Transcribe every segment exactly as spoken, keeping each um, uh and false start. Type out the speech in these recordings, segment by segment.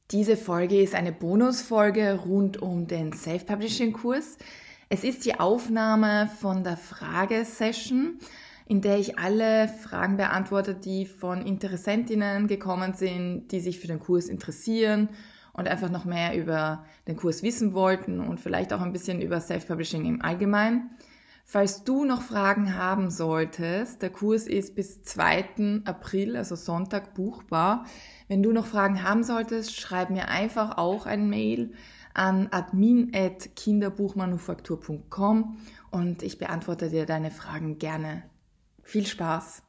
Diese Folge ist eine Bonusfolge rund um den Self-Publishing-Kurs. Es ist die Aufnahme von der Fragesession, in der ich alle Fragen beantworte, die von Interessentinnen gekommen sind, die sich für den Kurs interessieren und einfach noch mehr über den Kurs wissen wollten und vielleicht auch ein bisschen über Self-Publishing im Allgemeinen. Falls du noch Fragen haben solltest, der Kurs ist bis zweiten April, also Sonntag, buchbar. Wenn du noch Fragen haben solltest, schreib mir einfach auch ein Mail an admin at kinderbuchmanufaktur punkt com und ich beantworte dir deine Fragen gerne. Viel Spaß!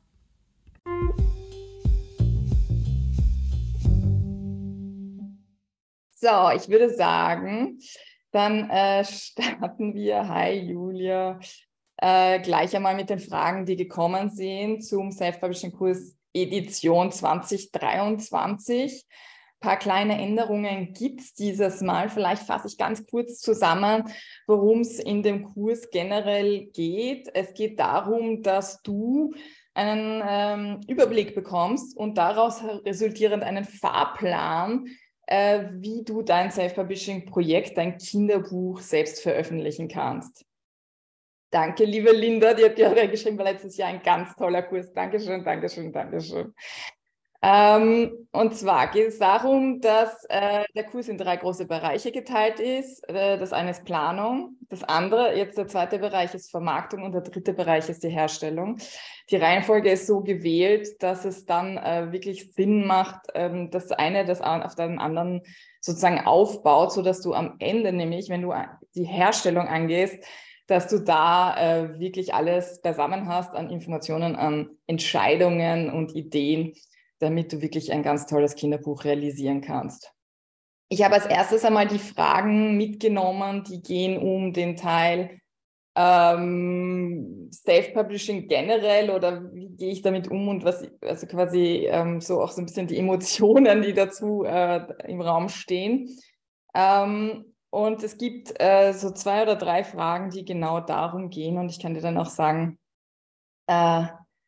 So, ich würde sagen, dann äh, starten wir. Hi Julia. Äh, gleich einmal mit den Fragen, die gekommen sind zum Self-Publishing-Kurs Edition zwanzig dreiundzwanzig. Ein paar kleine Änderungen gibt es dieses Mal. Vielleicht fasse ich ganz kurz zusammen, worum es in dem Kurs generell geht. Es geht darum, dass du einen ähm, Überblick bekommst und daraus resultierend einen Fahrplan, äh, wie du dein Self-Publishing-Projekt, dein Kinderbuch selbst veröffentlichen kannst. Danke, liebe Linda, die hat ja geschrieben, war letztes Jahr ein ganz toller Kurs. Dankeschön, Dankeschön, Dankeschön. Ähm, und zwar geht es darum, dass äh, der Kurs in drei große Bereiche geteilt ist. Äh, das eine ist Planung, das andere, jetzt der zweite Bereich ist Vermarktung und der dritte Bereich ist die Herstellung. Die Reihenfolge ist so gewählt, dass es dann äh, wirklich Sinn macht, ähm, das eine das auf den anderen sozusagen aufbaut, sodass du am Ende nämlich, wenn du die Herstellung angehst, dass du da äh, wirklich alles beisammen hast an Informationen, an Entscheidungen und Ideen, damit du wirklich ein ganz tolles Kinderbuch realisieren kannst. Ich habe als erstes einmal die Fragen mitgenommen, die gehen um den Teil ähm, Self-Publishing generell oder wie gehe ich damit um und was, also quasi ähm, so auch so ein bisschen die Emotionen, die dazu äh, im Raum stehen. Ähm, Und es gibt äh, so zwei oder drei Fragen, die genau darum gehen. Und ich kann dir dann auch sagen, äh,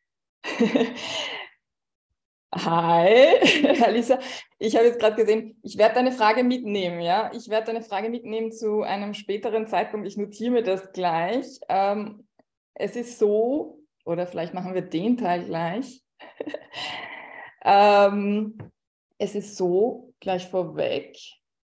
hi, Alisa, ich habe jetzt gerade gesehen, ich werde deine Frage mitnehmen, ja? Ich werde deine Frage mitnehmen zu einem späteren Zeitpunkt. Ich notiere mir das gleich. Ähm, es ist so, oder vielleicht machen wir den Teil gleich. ähm, es ist so, gleich vorweg,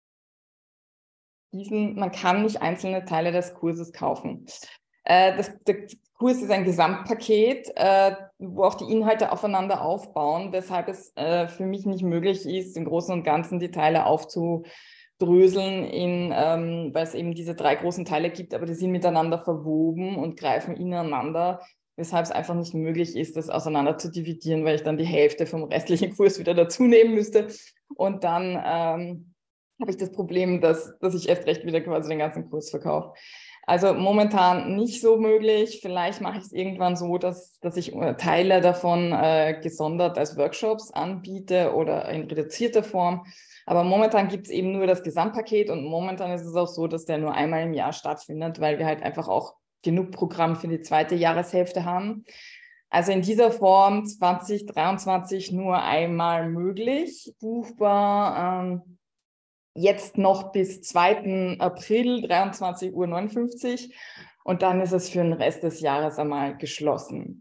Diesen, man kann nicht einzelne Teile des Kurses kaufen. Äh, das, der Kurs ist ein Gesamtpaket, äh, wo auch die Inhalte aufeinander aufbauen, weshalb es äh, für mich nicht möglich ist, im Großen und Ganzen die Teile aufzudröseln, in, ähm, weil es eben diese drei großen Teile gibt, aber die sind miteinander verwoben und greifen ineinander, weshalb es einfach nicht möglich ist, das auseinander zu dividieren, weil ich dann die Hälfte vom restlichen Kurs wieder dazu nehmen müsste und dann ähm, habe ich das Problem, dass, dass ich erst recht wieder quasi den ganzen Kurs verkaufe. Also momentan nicht so möglich. Vielleicht mache ich es irgendwann so, dass, dass ich Teile davon äh, gesondert als Workshops anbiete oder in reduzierter Form. Aber momentan gibt es eben nur das Gesamtpaket und momentan ist es auch so, dass der nur einmal im Jahr stattfindet, weil wir halt einfach auch genug Programm für die zweite Jahreshälfte haben. Also in dieser Form zwanzig dreiundzwanzig nur einmal möglich, buchbar. Ähm, Jetzt noch bis zweiten April, dreiundzwanzig Uhr neunundfünfzig und dann ist es für den Rest des Jahres einmal geschlossen.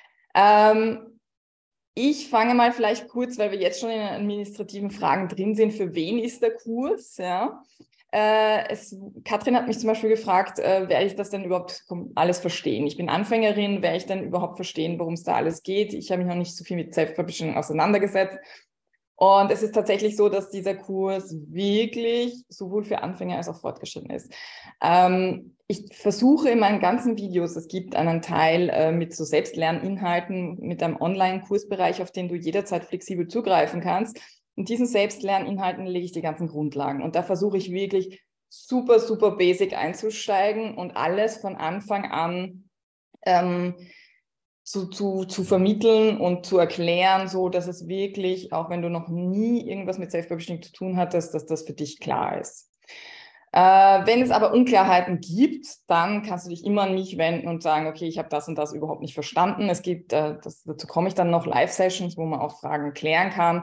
Ähm, ich fange mal vielleicht kurz, weil wir jetzt schon in den administrativen Fragen drin sind, für wen ist der Kurs? Ja? Äh, es, Katrin hat mich zum Beispiel gefragt, äh, werde ich das denn überhaupt alles verstehen? Ich bin Anfängerin, werde ich denn überhaupt verstehen, worum es da alles geht? Ich habe mich noch nicht so viel mit Self-Publishing auseinandergesetzt. Und es ist tatsächlich so, dass dieser Kurs wirklich sowohl für Anfänger als auch fortgeschritten ist. Ähm, ich versuche in meinen ganzen Videos, es gibt einen Teil äh, mit so Selbstlerninhalten, mit einem Online-Kursbereich, auf den du jederzeit flexibel zugreifen kannst. In diesen Selbstlerninhalten lege ich die ganzen Grundlagen. Und da versuche ich wirklich super, super basic einzusteigen und alles von Anfang an ähm, Zu, zu, zu vermitteln und zu erklären, so dass es wirklich, auch wenn du noch nie irgendwas mit Self-Publishing zu tun hattest, dass das für dich klar ist. Äh, wenn es aber Unklarheiten gibt, dann kannst du dich immer an mich wenden und sagen, okay, ich habe das und das überhaupt nicht verstanden. Es gibt, äh, das, dazu komme ich dann noch, Live-Sessions, wo man auch Fragen klären kann.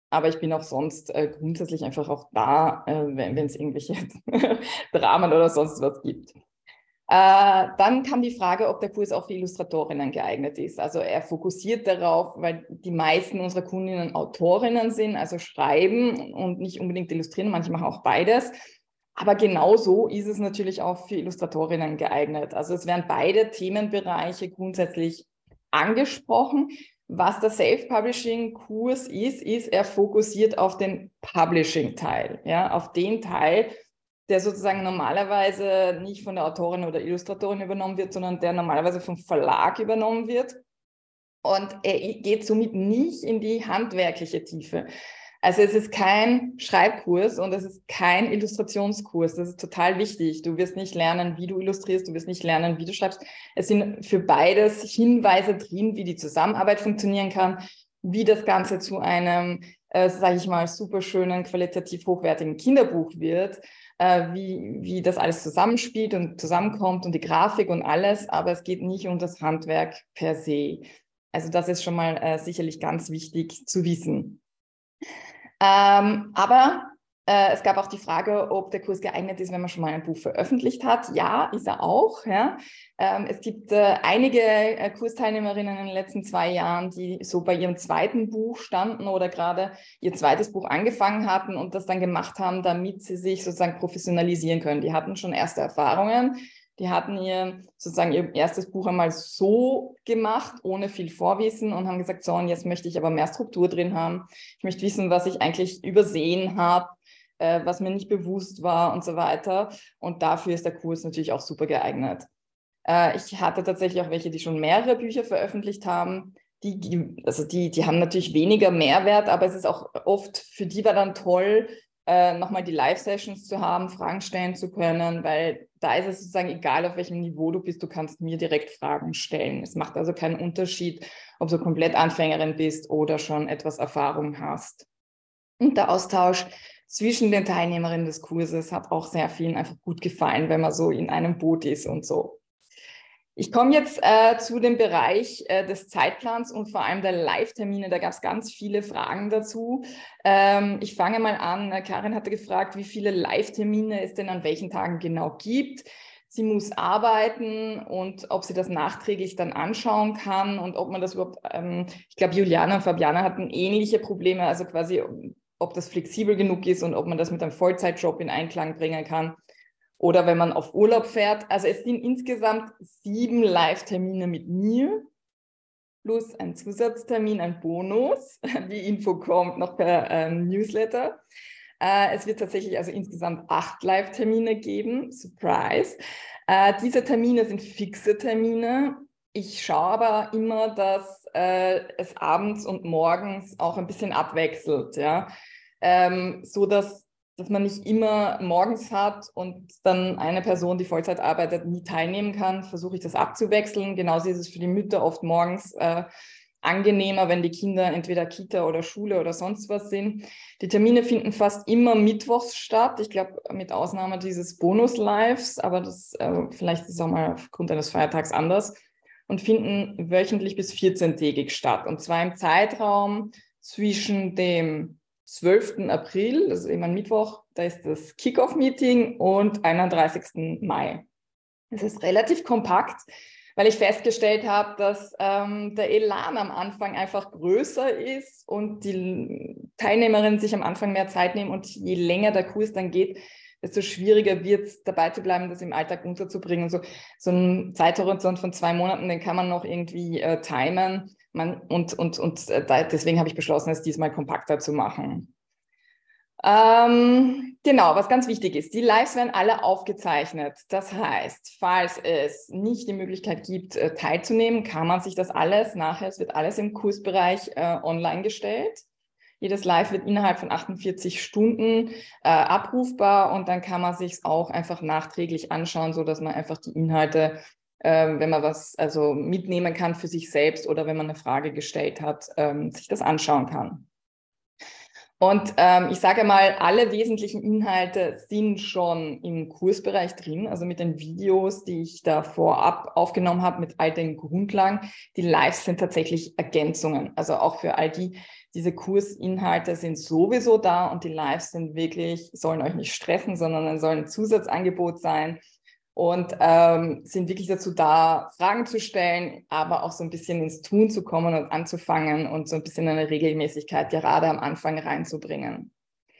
Aber ich bin auch sonst äh, grundsätzlich einfach auch da, äh, wenn es irgendwelche Dramen oder sonst was gibt. Äh, dann kam die Frage, ob der Kurs auch für Illustratorinnen geeignet ist. Also er fokussiert darauf, weil die meisten unserer Kundinnen Autorinnen sind, also schreiben und nicht unbedingt illustrieren, manche machen auch beides. Aber genauso ist es natürlich auch für Illustratorinnen geeignet. Also es werden beide Themenbereiche grundsätzlich angesprochen. Was der Self-Publishing-Kurs ist, ist, er fokussiert auf den Publishing-Teil, ja, auf den Teil, der sozusagen normalerweise nicht von der Autorin oder Illustratorin übernommen wird, sondern der normalerweise vom Verlag übernommen wird. Und er geht somit nicht in die handwerkliche Tiefe. Also es ist kein Schreibkurs und es ist kein Illustrationskurs. Das ist total wichtig. Du wirst nicht lernen, wie du illustrierst, du wirst nicht lernen, wie du schreibst. Es sind für beides Hinweise drin, wie die Zusammenarbeit funktionieren kann, wie das Ganze zu einem, äh, sage ich mal, super schönen, qualitativ hochwertigen Kinderbuch wird, äh, wie, wie das alles zusammenspielt und zusammenkommt und die Grafik und alles, aber es geht nicht um das Handwerk per se. Also das ist schon mal äh, sicherlich ganz wichtig zu wissen. Ähm, aber äh, es gab auch die Frage, ob der Kurs geeignet ist, wenn man schon mal ein Buch veröffentlicht hat. Ja, ist er auch. Ja. Ähm, es gibt äh, einige äh, Kursteilnehmerinnen in den letzten zwei Jahren, die so bei ihrem zweiten Buch standen oder gerade ihr zweites Buch angefangen hatten und das dann gemacht haben, damit sie sich sozusagen professionalisieren können. Die hatten schon erste Erfahrungen. Die hatten ihr sozusagen ihr erstes Buch einmal so gemacht, ohne viel Vorwissen und haben gesagt, so, und jetzt möchte ich aber mehr Struktur drin haben. Ich möchte wissen, was ich eigentlich übersehen habe, äh, was mir nicht bewusst war und so weiter. Und dafür ist der Kurs natürlich auch super geeignet. Äh, ich hatte tatsächlich auch welche, die schon mehrere Bücher veröffentlicht haben. Die, die, also die, die haben natürlich weniger Mehrwert, aber es ist auch oft, für die war dann toll, äh, nochmal die Live-Sessions zu haben, Fragen stellen zu können, weil da ist es sozusagen egal, auf welchem Niveau du bist, du kannst mir direkt Fragen stellen. Es macht also keinen Unterschied, ob du komplett Anfängerin bist oder schon etwas Erfahrung hast. Und der Austausch zwischen den Teilnehmerinnen des Kurses hat auch sehr vielen einfach gut gefallen, wenn man so in einem Boot ist und so. Ich komme jetzt äh, zu dem Bereich äh, des Zeitplans und vor allem der Live-Termine. Da gab es ganz viele Fragen dazu. Ähm, ich fange mal an. Karin hatte gefragt, wie viele Live-Termine es denn an welchen Tagen genau gibt. Sie muss arbeiten und ob sie das nachträglich dann anschauen kann und ob man das überhaupt, ähm, ich glaube, Juliana und Fabiana hatten ähnliche Probleme, also quasi, ob das flexibel genug ist und ob man das mit einem Vollzeitjob in Einklang bringen kann. Oder wenn man auf Urlaub fährt. Also es sind insgesamt sieben Live-Termine mit mir, plus ein Zusatztermin, ein Bonus. Die Info kommt noch per ähm, Newsletter. Äh, es wird tatsächlich also insgesamt acht Live-Termine geben. Surprise. Äh, diese Termine sind fixe Termine. Ich schaue aber immer, dass äh, es abends und morgens auch ein bisschen abwechselt, ja, ähm, so dass dass man nicht immer morgens hat und dann eine Person, die Vollzeit arbeitet, nie teilnehmen kann, versuche ich das abzuwechseln. Genauso ist es für die Mütter oft morgens äh, angenehmer, wenn die Kinder entweder Kita oder Schule oder sonst was sind. Die Termine finden fast immer mittwochs statt. Ich glaube, mit Ausnahme dieses Bonus-Lives, aber das äh, vielleicht ist es auch mal aufgrund eines Feiertags anders, und finden wöchentlich bis vierzehntägig statt. Und zwar im Zeitraum zwischen dem zwölften April, das ist eben ein Mittwoch, da ist das Kick-Off-Meeting, und einunddreißigsten Mai. Es ist relativ kompakt, weil ich festgestellt habe, dass ähm, der Elan am Anfang einfach größer ist und die Teilnehmerinnen sich am Anfang mehr Zeit nehmen, und je länger der Kurs dann geht, desto schwieriger wird es, dabei zu bleiben, das im Alltag unterzubringen. Und so, so ein Zeithorizont von zwei Monaten, den kann man noch irgendwie äh, timen. Man, und und, und äh, deswegen habe ich beschlossen, es diesmal kompakter zu machen. Ähm, genau, was ganz wichtig ist, die Lives werden alle aufgezeichnet. Das heißt, falls es nicht die Möglichkeit gibt, äh, teilzunehmen, kann man sich das alles nachher, es wird alles im Kursbereich äh, online gestellt. Jedes Live wird innerhalb von achtundvierzig Stunden äh, abrufbar, und dann kann man sich es auch einfach nachträglich anschauen, sodass man einfach die Inhalte, äh, wenn man was also mitnehmen kann für sich selbst oder wenn man eine Frage gestellt hat, ähm, sich das anschauen kann. Und ähm, ich sage mal, alle wesentlichen Inhalte sind schon im Kursbereich drin, also mit den Videos, die ich da vorab aufgenommen habe, mit all den Grundlagen. Die Lives sind tatsächlich Ergänzungen, also auch für all die, diese Kursinhalte sind sowieso da und die Lives sind wirklich, sollen euch nicht stressen, sondern sollen ein Zusatzangebot sein und ähm, sind wirklich dazu da, Fragen zu stellen, aber auch so ein bisschen ins Tun zu kommen und anzufangen und so ein bisschen eine Regelmäßigkeit gerade am Anfang reinzubringen.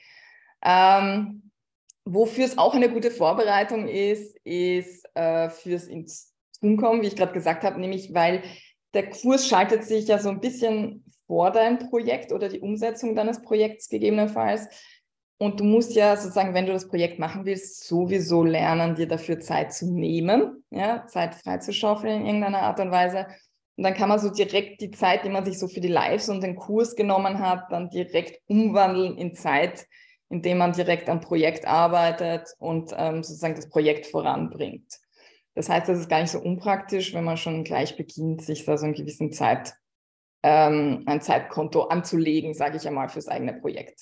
Ähm, Wofür es auch eine gute Vorbereitung ist, ist äh, fürs ins Tun kommen, wie ich gerade gesagt habe, nämlich weil der Kurs schaltet sich ja so ein bisschen vor dein Projekt oder die Umsetzung deines Projekts gegebenenfalls. Und du musst ja sozusagen, wenn du das Projekt machen willst, sowieso lernen, dir dafür Zeit zu nehmen, ja, Zeit freizuschaufeln in irgendeiner Art und Weise. Und dann kann man so direkt die Zeit, die man sich so für die Lives und den Kurs genommen hat, dann direkt umwandeln in Zeit, indem man direkt am Projekt arbeitet und ähm, sozusagen das Projekt voranbringt. Das heißt, das ist gar nicht so unpraktisch, wenn man schon gleich beginnt, sich da so einen gewissen Zeit, ähm, ein Zeitkonto anzulegen, sage ich einmal, fürs eigene Projekt.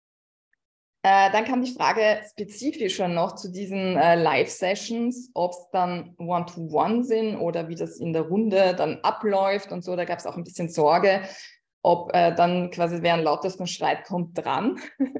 Äh, dann kam die Frage spezifischer noch zu diesen äh, Live-Sessions, ob es dann One-to-One sind oder wie das in der Runde dann abläuft und so. Da gab es auch ein bisschen Sorge, ob äh, dann quasi wer an lautesten Streit kommt dran.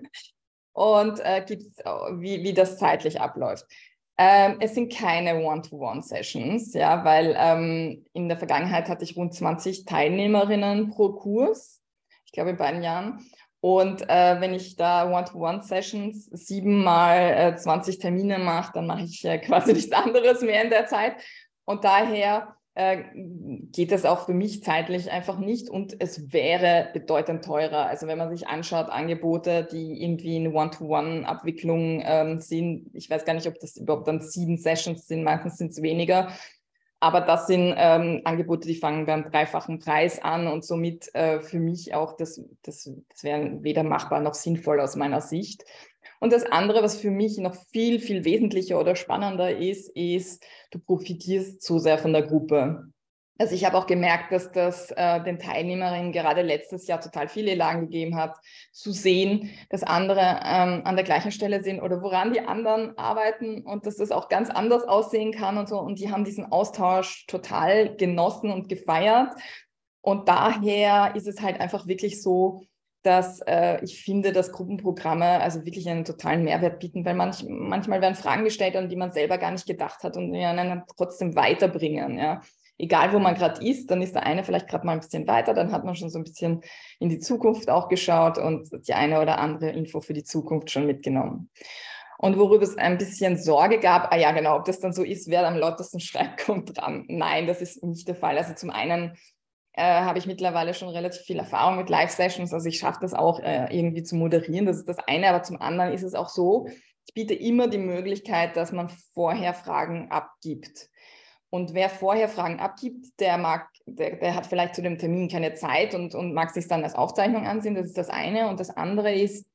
Und äh, gibt's, wie, wie das zeitlich abläuft. Ähm, es sind keine One-to-One-Sessions, ja, weil ähm, in der Vergangenheit hatte ich rund zwanzig Teilnehmerinnen pro Kurs, ich glaube in beiden Jahren. Und äh, wenn ich da One-to-One-Sessions siebenmal äh, zwanzig Termine mache, dann mache ich äh, quasi nichts anderes mehr in der Zeit. Und daher äh, geht das auch für mich zeitlich einfach nicht und es wäre bedeutend teurer. Also wenn man sich anschaut, Angebote, die irgendwie eine One-to-One-Abwicklung ähm, sind, ich weiß gar nicht, ob das überhaupt dann sieben Sessions sind, meistens sind es weniger, aber das sind ähm, Angebote, die fangen beim dreifachen Preis an und somit äh, für mich auch, das, das, das wäre weder machbar noch sinnvoll aus meiner Sicht. Und das andere, was für mich noch viel, viel wesentlicher oder spannender ist, ist, du profitierst so sehr von der Gruppe. Also ich habe auch gemerkt, dass das äh, den Teilnehmerinnen gerade letztes Jahr total viel Elan gegeben hat, zu sehen, dass andere ähm, an der gleichen Stelle sind oder woran die anderen arbeiten und dass das auch ganz anders aussehen kann und so. Und die haben diesen Austausch total genossen und gefeiert. Und daher ist es halt einfach wirklich so, dass äh, ich finde, dass Gruppenprogramme also wirklich einen totalen Mehrwert bieten, weil manch, manchmal werden Fragen gestellt, an die man selber gar nicht gedacht hat und die einen trotzdem weiterbringen, ja. Egal, wo man gerade ist, dann ist der eine vielleicht gerade mal ein bisschen weiter, dann hat man schon so ein bisschen in die Zukunft auch geschaut und die eine oder andere Info für die Zukunft schon mitgenommen. Und worüber es ein bisschen Sorge gab, ah ja, genau, ob das dann so ist, wer am lautesten schreit, kommt dran. Nein, das ist nicht der Fall. Also zum einen äh, habe ich mittlerweile schon relativ viel Erfahrung mit Live-Sessions, also ich schaffe das auch äh, irgendwie zu moderieren, das ist das eine, aber zum anderen ist es auch so, ich biete immer die Möglichkeit, dass man vorher Fragen abgibt. Und wer vorher Fragen abgibt, der mag, der, der hat vielleicht zu dem Termin keine Zeit und, und mag sich dann als Aufzeichnung ansehen. Das ist das eine. Und das andere ist,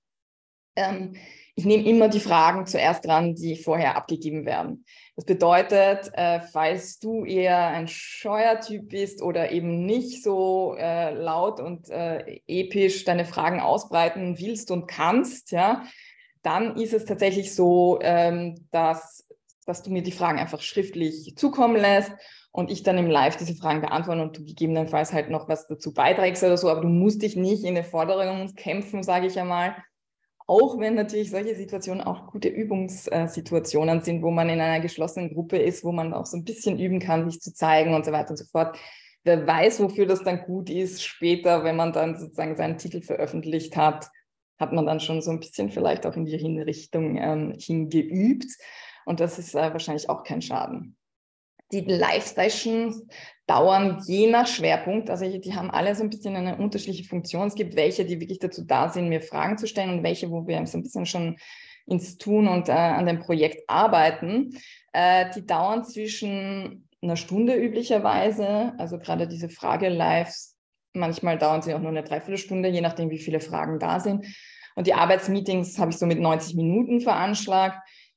ähm, ich nehme immer die Fragen zuerst dran, die vorher abgegeben werden. Das bedeutet, äh, falls du eher ein scheuer Typ bist oder eben nicht so äh, laut und äh, episch deine Fragen ausbreiten willst und kannst, ja, dann ist es tatsächlich so, ähm, dass dass du mir die Fragen einfach schriftlich zukommen lässt und ich dann im Live diese Fragen beantworte und du gegebenenfalls halt noch was dazu beiträgst oder so, aber du musst dich nicht in den Forderungen kämpfen, sage ich einmal, auch wenn natürlich solche Situationen auch gute Übungssituationen sind, wo man in einer geschlossenen Gruppe ist, wo man auch so ein bisschen üben kann, sich zu zeigen und so weiter und so fort. Wer weiß, wofür das dann gut ist, später, wenn man dann sozusagen seinen Titel veröffentlicht hat, hat man dann schon so ein bisschen vielleicht auch in die Richtung ähm, hingeübt. Und das ist äh, wahrscheinlich auch kein Schaden. Die Live-Sessions dauern je nach Schwerpunkt, also die haben alle so ein bisschen eine unterschiedliche Funktion. Es gibt welche, die wirklich dazu da sind, mir Fragen zu stellen und welche, wo wir so ein bisschen schon ins Tun und äh, an dem Projekt arbeiten. Äh, die dauern zwischen einer Stunde üblicherweise, also gerade diese Frage-Lives, manchmal dauern sie auch nur eine Dreiviertelstunde, je nachdem, wie viele Fragen da sind. Und die Arbeitsmeetings habe ich so mit neunzig Minuten veranschlagt.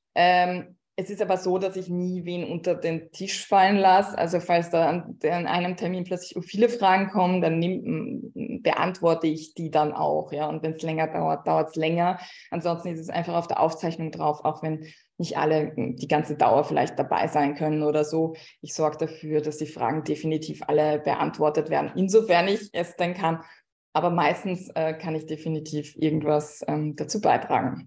Ähm, es ist aber so, dass ich nie wen unter den Tisch fallen lasse. Also falls da an, an einem Termin plötzlich viele Fragen kommen, dann nehm, beantworte ich die dann auch. Ja? Und wenn es länger dauert, dauert es länger. Ansonsten ist es einfach auf der Aufzeichnung drauf, auch wenn nicht alle die ganze Dauer vielleicht dabei sein können oder so. Ich sorge dafür, dass die Fragen definitiv alle beantwortet werden, insofern ich es denn kann. aber meistens äh, kann ich definitiv irgendwas ähm, dazu beitragen.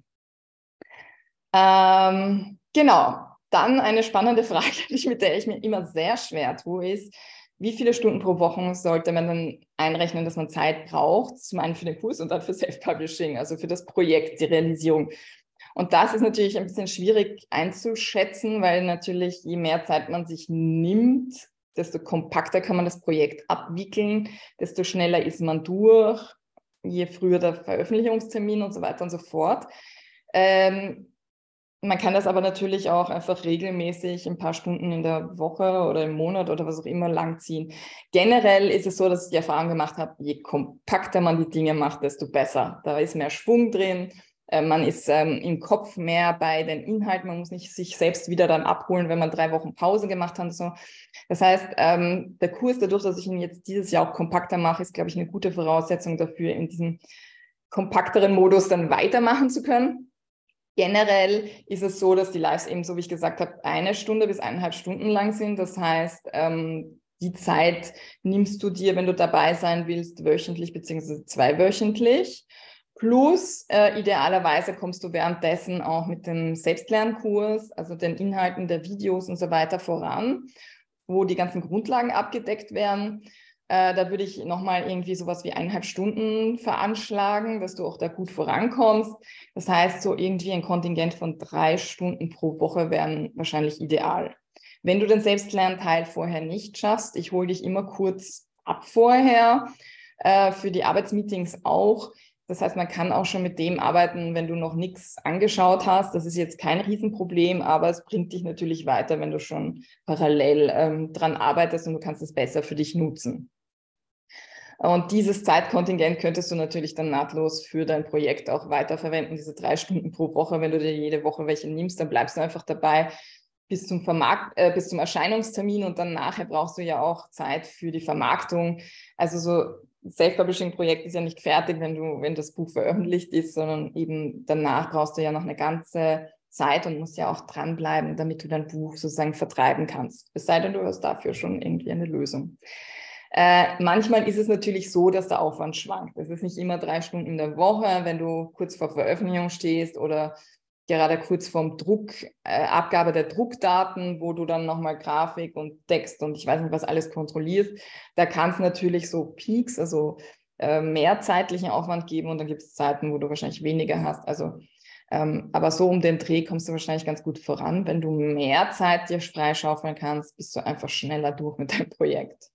Ähm, genau, dann eine spannende Frage, mit der ich mir immer sehr schwer tue, ist, wie viele Stunden pro Woche sollte man dann einrechnen, dass man Zeit braucht, zum einen für den Kurs und dann für Self-Publishing, also für das Projekt, die Realisierung. Und das ist natürlich ein bisschen schwierig einzuschätzen, weil natürlich je mehr Zeit man sich nimmt, desto kompakter kann man das Projekt abwickeln, desto schneller ist man durch, je früher der Veröffentlichungstermin und so weiter und so fort. Ähm, man kann das aber natürlich auch einfach regelmäßig ein paar Stunden in der Woche oder im Monat oder was auch immer langziehen. Generell ist es so, dass ich die Erfahrung gemacht habe, je kompakter man die Dinge macht, desto besser. Da ist mehr Schwung drin. Man ist ähm, im Kopf mehr bei den Inhalten. Man muss nicht sich selbst wieder dann abholen, wenn man drei Wochen Pause gemacht hat und so. Das heißt, ähm, der Kurs, dadurch, dass ich ihn jetzt dieses Jahr auch kompakter mache, ist, glaube ich, eine gute Voraussetzung dafür, in diesem kompakteren Modus dann weitermachen zu können. Generell ist es so, dass die Lives eben, so wie ich gesagt habe, eine Stunde bis eineinhalb Stunden lang sind. Das heißt, ähm, die Zeit nimmst du dir, wenn du dabei sein willst, wöchentlich beziehungsweise zweiwöchentlich. Plus, äh, idealerweise kommst du währenddessen auch mit dem Selbstlernkurs, also den Inhalten der Videos und so weiter voran, wo die ganzen Grundlagen abgedeckt werden. Äh, da würde ich nochmal irgendwie sowas wie eineinhalb Stunden veranschlagen, dass du auch da gut vorankommst. Das heißt, so irgendwie ein Kontingent von drei Stunden pro Woche wären wahrscheinlich ideal. Wenn du den Selbstlernteil vorher nicht schaffst, ich hole dich immer kurz ab vorher, äh, für die Arbeitsmeetings auch. Das heißt, man kann auch schon mit dem arbeiten, wenn du noch nichts angeschaut hast. Das ist jetzt kein Riesenproblem, aber es bringt dich natürlich weiter, wenn du schon parallel ähm, dran arbeitest und du kannst es besser für dich nutzen. Und dieses Zeitkontingent könntest du natürlich dann nahtlos für dein Projekt auch weiterverwenden, diese drei Stunden pro Woche. Wenn du dir jede Woche welche nimmst, dann bleibst du einfach dabei bis zum Vermarkt, äh, bis zum Erscheinungstermin und dann nachher brauchst du ja auch Zeit für die Vermarktung. Also so Self-Publishing-Projekt ist ja nicht fertig, wenn du, wenn das Buch veröffentlicht ist, sondern eben danach brauchst du ja noch eine ganze Zeit und musst ja auch dranbleiben, damit du dein Buch sozusagen vertreiben kannst. Es sei denn, du hast dafür schon irgendwie eine Lösung. Äh, manchmal ist es natürlich so, dass der Aufwand schwankt. Es ist nicht immer drei Stunden in der Woche, wenn du kurz vor Veröffentlichung stehst oder gerade kurz vorm Druck, äh, Abgabe der Druckdaten, wo du dann nochmal Grafik und Text und ich weiß nicht, was alles kontrollierst. Da kann es natürlich so Peaks, also äh, mehr zeitlichen Aufwand geben und dann gibt es Zeiten, wo du wahrscheinlich weniger hast. Also, ähm, aber so um den Dreh kommst du wahrscheinlich ganz gut voran. Wenn du mehr Zeit dir freischaufeln kannst, bist du einfach schneller durch mit deinem Projekt.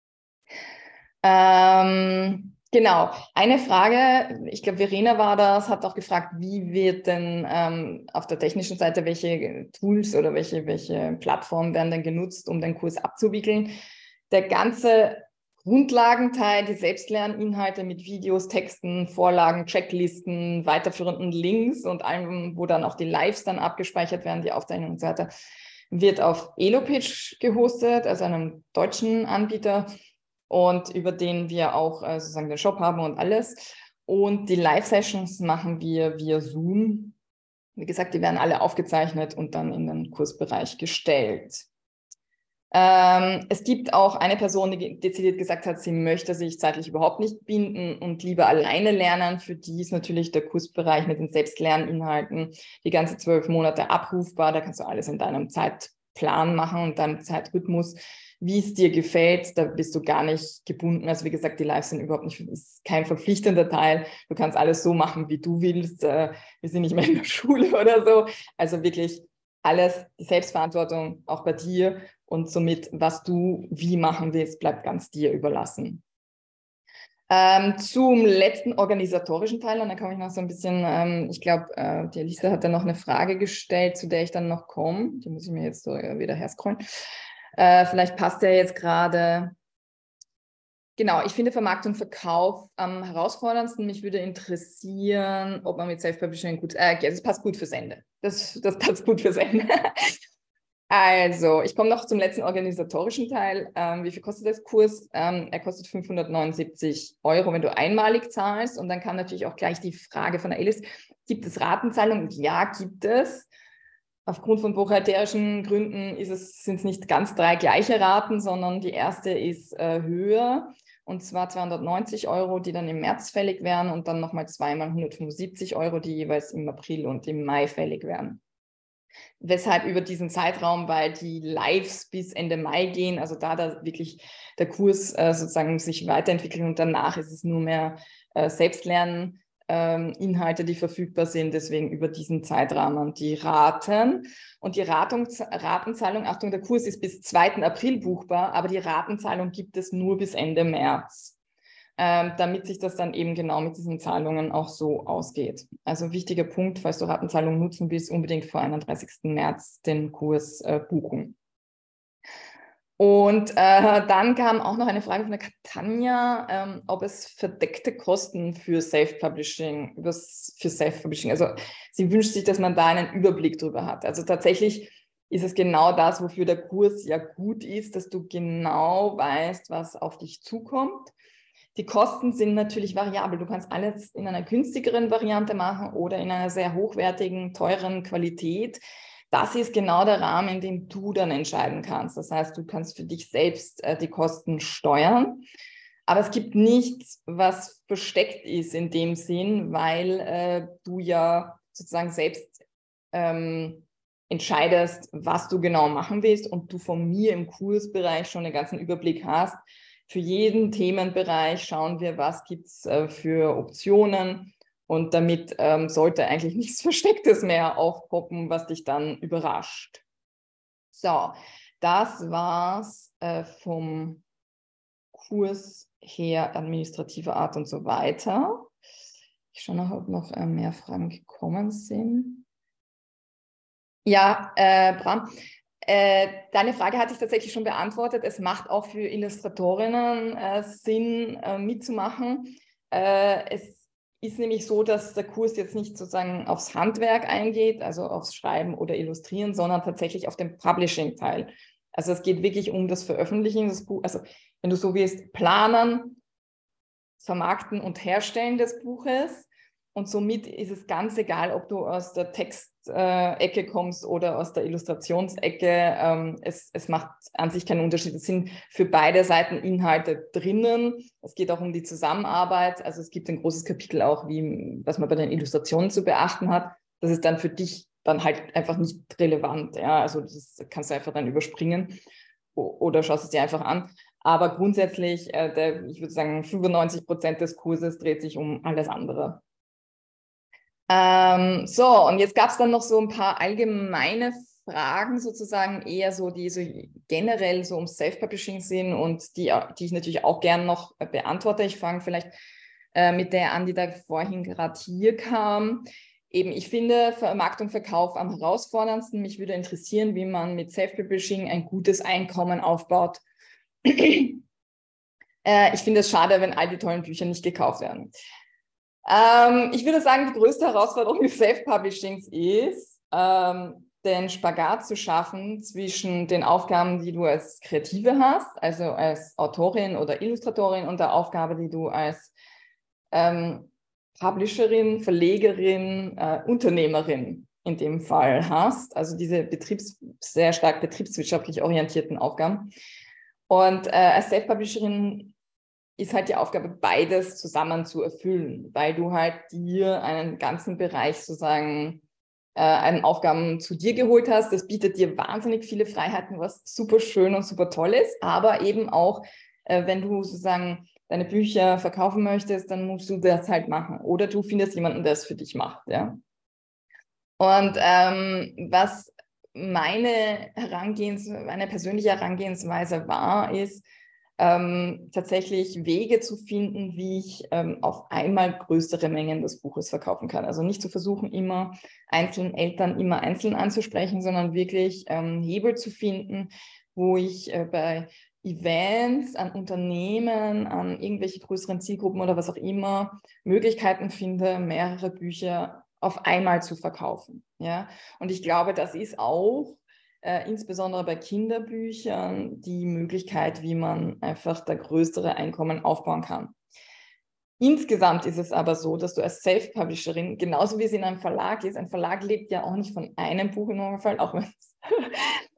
Ähm, genau, eine Frage, ich glaube, Verena war das, hat auch gefragt, wie wird denn ähm, auf der technischen Seite, welche Tools oder welche, welche Plattformen werden denn genutzt, um den Kurs abzuwickeln? Der ganze Grundlagenteil, die Selbstlerninhalte mit Videos, Texten, Vorlagen, Checklisten, weiterführenden Links und allem, wo dann auch die Lives dann abgespeichert werden, die Aufzeichnungen und so weiter, wird auf Elopage gehostet, also einem deutschen Anbieter, und über den wir auch äh, sozusagen den Shop haben und alles. Und die Live-Sessions machen wir via Zoom. Wie gesagt, die werden alle aufgezeichnet und dann in den Kursbereich gestellt. Ähm, es gibt auch eine Person, die dezidiert gesagt hat, sie möchte sich zeitlich überhaupt nicht binden und lieber alleine lernen. Für die ist natürlich der Kursbereich mit den Selbstlerninhalten die ganze zwölf Monate abrufbar. Da kannst du alles in deinem Zeitplan machen und deinem Zeitrhythmus, wie es dir gefällt. Da bist du gar nicht gebunden. Also wie gesagt, die Lives sind überhaupt nicht, ist kein verpflichtender Teil. Du kannst alles so machen, wie du willst. Wir sind nicht mehr in der Schule oder so. Also wirklich alles, die Selbstverantwortung auch bei dir. Und somit, was du wie machen willst, bleibt ganz dir überlassen. Ähm, zum letzten organisatorischen Teil, und dann komme ich noch so ein bisschen, ähm, ich glaube, äh, die Elisa hat dann noch eine Frage gestellt, zu der ich dann noch komme. Die muss ich mir jetzt so wieder herscrollen. Äh, vielleicht passt der jetzt gerade. Genau, ich finde Vermarktung und Verkauf am herausforderndsten. Mich würde interessieren, ob man mit Self-Publishing gut, äh, das passt gut fürs Ende. Das, das passt gut fürs Ende. Also, ich komme noch zum letzten organisatorischen Teil. Ähm, wie viel kostet der Kurs? Ähm, er kostet fünfhundertneunundsiebzig Euro, wenn du einmalig zahlst. Und dann kam natürlich auch gleich die Frage von der Alice, gibt es Ratenzahlungen? Ja, gibt es. Aufgrund von buchhalterischen Gründen ist es, sind es nicht ganz drei gleiche Raten, sondern die erste ist äh, höher. und zwar zweihundertneunzig Euro, die dann im März fällig wären und dann nochmal zweimal hundertfünfundsiebzig Euro, die jeweils im April und im Mai fällig wären. Weshalb über diesen Zeitraum, weil die Lives bis Ende Mai gehen, also da, da wirklich der Kurs äh, sozusagen sich weiterentwickelt und danach ist es nur mehr äh, Selbstlernen, ähm, Inhalte, die verfügbar sind, deswegen über diesen Zeitrahmen die Raten. Und die Ratung, Ratenzahlung, Achtung, der Kurs ist bis zweiten April buchbar, aber die Ratenzahlung gibt es nur bis Ende März. Ähm, damit sich das dann eben genau mit diesen Zahlungen auch so ausgeht. Also wichtiger Punkt, falls du Ratenzahlungen nutzen willst, unbedingt vor einunddreißigsten März den Kurs äh, buchen. Und äh, dann kam auch noch eine Frage von der Katanja, ähm, ob es verdeckte Kosten für Self-Publishing, für Self-Publishing, also sie wünscht sich, dass man da einen Überblick drüber hat. Also tatsächlich ist es genau das, wofür der Kurs ja gut ist, dass du genau weißt, was auf dich zukommt. Die Kosten sind natürlich variabel. Du kannst alles in einer günstigeren Variante machen oder in einer sehr hochwertigen, teuren Qualität. Das ist genau der Rahmen, in dem du dann entscheiden kannst. Das heißt, du kannst für dich selbst äh, die Kosten steuern. Aber es gibt nichts, was versteckt ist in dem Sinn, weil äh, du ja sozusagen selbst ähm, entscheidest, was du genau machen willst und du von mir im Kursbereich schon den ganzen Überblick hast. Für jeden Themenbereich schauen wir, was gibt es äh, für Optionen und damit ähm, sollte eigentlich nichts Verstecktes mehr aufpoppen, was dich dann überrascht. So, das war's äh, vom Kurs her, administrativer Art und so weiter. Ich schaue noch, ob noch äh, mehr Fragen gekommen sind. Ja, äh, Bram, Äh, deine Frage hatte ich tatsächlich schon beantwortet. Es macht auch für Illustratorinnen äh, Sinn, äh, mitzumachen. Äh, es ist nämlich so, dass der Kurs jetzt nicht sozusagen aufs Handwerk eingeht, also aufs Schreiben oder Illustrieren, sondern tatsächlich auf den Publishing-Teil. Also es geht wirklich um das Veröffentlichen des Buches. Also wenn du so willst, Planen, Vermarkten und Herstellen des Buches. Und somit ist es ganz egal, ob du aus der Textecke äh, kommst oder aus der Illustrationsecke. Ähm, es, es macht an sich keinen Unterschied. Es sind für beide Seiten Inhalte drinnen. Es geht auch um die Zusammenarbeit. Also es gibt ein großes Kapitel auch, wie, was man bei den Illustrationen zu beachten hat. Das ist dann für dich dann halt einfach nicht relevant. Ja? Also das kannst du einfach dann überspringen oder schaust es dir einfach an. Aber grundsätzlich, äh, der, ich würde sagen, fünfundneunzig Prozent des Kurses dreht sich um alles andere. Ähm, so, und jetzt gab es dann noch so ein paar allgemeine Fragen sozusagen, eher so, die so generell so um Self-Publishing sind und die, die ich natürlich auch gerne noch beantworte. Ich fange vielleicht äh, mit der an, die da vorhin gerade hier kam. Eben, ich finde Vermarktung, Verkauf am herausforderndsten. Mich würde interessieren, wie man mit Self-Publishing ein gutes Einkommen aufbaut. äh, ich finde es schade, wenn all die tollen Bücher nicht gekauft werden. Ähm, ich würde sagen, die größte Herausforderung des Self-Publishings ist, ähm, den Spagat zu schaffen zwischen den Aufgaben, die du als Kreative hast, also als Autorin oder Illustratorin, und der Aufgabe, die du als ähm, Publisherin, Verlegerin, äh, Unternehmerin in dem Fall hast. Also diese Betriebs-, sehr stark betriebswirtschaftlich orientierten Aufgaben. Und äh, als Self-Publisherin ist halt die Aufgabe, beides zusammen zu erfüllen, weil du halt dir einen ganzen Bereich sozusagen äh, an Aufgaben zu dir geholt hast. Das bietet dir wahnsinnig viele Freiheiten, was super schön und super toll ist, aber eben auch, äh, wenn du sozusagen deine Bücher verkaufen möchtest, dann musst du das halt machen. Oder du findest jemanden, der es für dich macht. Ja? Und ähm, was meine Herangehensweise, meine persönliche Herangehensweise war, ist, ähm, tatsächlich Wege zu finden, wie ich ähm, auf einmal größere Mengen des Buches verkaufen kann. Also nicht zu versuchen, immer einzelnen Eltern immer einzeln anzusprechen, sondern wirklich ähm, Hebel zu finden, wo ich äh, bei Events, an Unternehmen, an irgendwelche größeren Zielgruppen oder was auch immer Möglichkeiten finde, mehrere Bücher auf einmal zu verkaufen. Ja? Und ich glaube, das ist auch Äh, insbesondere bei Kinderbüchern die Möglichkeit, wie man einfach da größere Einkommen aufbauen kann. Insgesamt ist es aber so, dass du als Self-Publisherin, genauso wie es in einem Verlag ist, ein Verlag lebt ja auch nicht von einem Buch in Normalfall, auch wenn es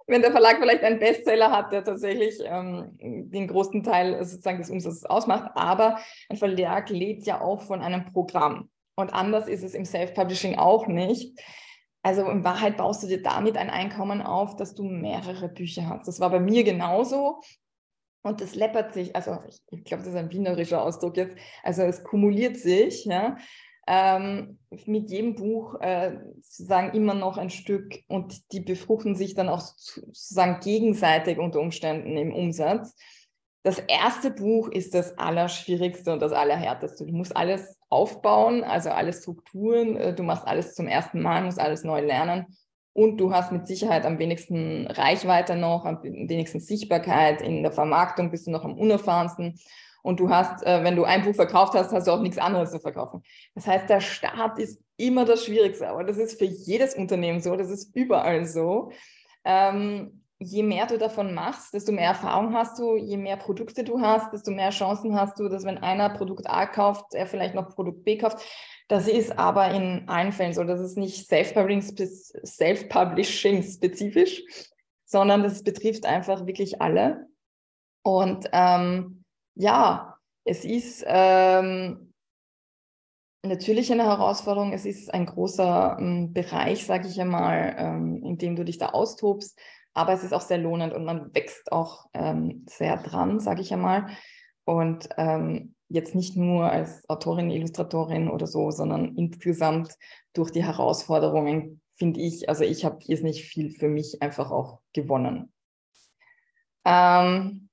wenn der Verlag vielleicht einen Bestseller hat, der tatsächlich ähm, den großen Teil sozusagen des Umsatzes ausmacht. Aber ein Verlag lebt ja auch von einem Programm. Und anders ist es im Self-Publishing auch nicht. Also in Wahrheit baust du dir damit ein Einkommen auf, dass du mehrere Bücher hast. Das war bei mir genauso. Und das läppert sich, also ich, ich glaube, das ist ein wienerischer Ausdruck jetzt, also es kumuliert sich, ja, ähm, mit jedem Buch äh, sozusagen immer noch ein Stück und die befruchten sich dann auch sozusagen gegenseitig unter Umständen im Umsatz. Das erste Buch ist das Allerschwierigste und das Allerhärteste. Du musst alles aufbauen, also alle Strukturen, äh, du machst alles zum ersten Mal, musst alles neu lernen. Und du hast mit Sicherheit am wenigsten Reichweite noch, am wenigsten Sichtbarkeit. In der Vermarktung bist du noch am unerfahrensten. Und du hast, äh, wenn du ein Buch verkauft hast, hast du auch nichts anderes zu verkaufen. Das heißt, der Start ist immer das Schwierigste. Aber das ist für jedes Unternehmen so, das ist überall so. Ähm, je mehr du davon machst, desto mehr Erfahrung hast du, je mehr Produkte du hast, desto mehr Chancen hast du, dass wenn einer Produkt A kauft, er vielleicht noch Produkt B kauft. Das ist aber in allen Fällen so, das ist nicht Self-Publishing spezifisch, sondern das betrifft einfach wirklich alle. Und ähm, ja, es ist ähm, natürlich eine Herausforderung, es ist ein großer ähm, Bereich, sage ich einmal, ähm, in dem du dich da austobst, aber es ist auch sehr lohnend und man wächst auch ähm, sehr dran, sage ich einmal. Und ähm, jetzt nicht nur als Autorin, Illustratorin oder so, sondern insgesamt durch die Herausforderungen, finde ich, also ich habe jetzt nicht viel für mich einfach auch gewonnen. Ähm,